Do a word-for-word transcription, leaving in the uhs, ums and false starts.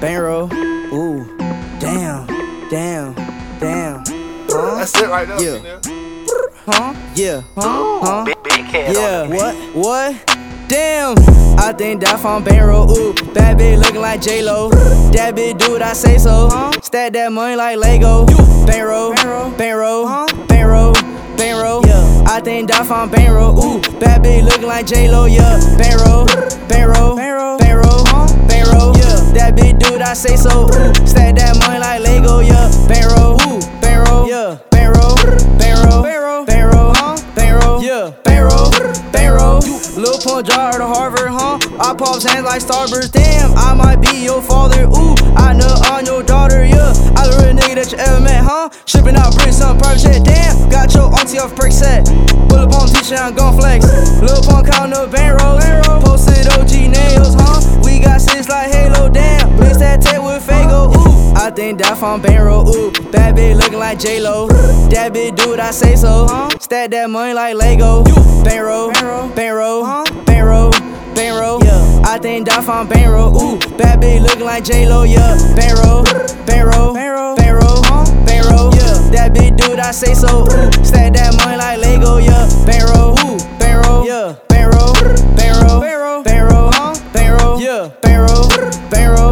Bankroll, ooh, damn, damn, damn. Huh? That's it right there. Yeah. Huh? Yeah. Huh? Huh? Big, big head Yeah. on it. What? What? Damn. I think that from Bankroll, ooh. Bad bitch looking like J-Lo. That bitch do what I say so. Stack that money like Lego. Bankroll, Bankroll, Bankroll, Bankroll. Yeah. I think that from Bankroll, ooh. Bad bitch looking like J-Lo, yeah. Bankroll, Bankroll, Bankroll, Bankroll, yeah. That bitch do what I say so. Ooh. Stack that money like Lego, yeah. Bankroll, ooh. Bankroll, yeah. Bankroll, Bankroll, Bankroll, Bankroll, yeah. Bankroll, Bankroll. Lil Pump jar to Harvard, huh? I pops hands like Starburst, damn. I might be your father, ooh. I know on your daughter, yeah. I the real nigga that you ever met, huh? Shipping out bricks on private jet, damn. Got your auntie off perk set. Pull up on t-shirt, I'm gon' flex. Lil Pump counting up Bankroll. Posted O G nails, huh? We got six like Halo, damn. Mix that tape with Fago, ooh. I think that from Bankroll, ooh. Bad bitch looking like J-Lo. That bitch do what I say so. Stack that money like Lego. Bankroll, Bankroll, Bankroll, Bankroll. Yeah. I think that from Bankroll, ooh. Bad bitch looking like J-Lo, yeah. Bankroll, Bankroll, Bankroll, Bankroll. Yeah. That bitch do what I say so. Ooh. Stack that money like Lego, yeah. Bankroll, ooh. Bankroll, yeah. Bankroll, Bankroll, Bankroll, Bankroll, yeah. Bankroll, Bankroll.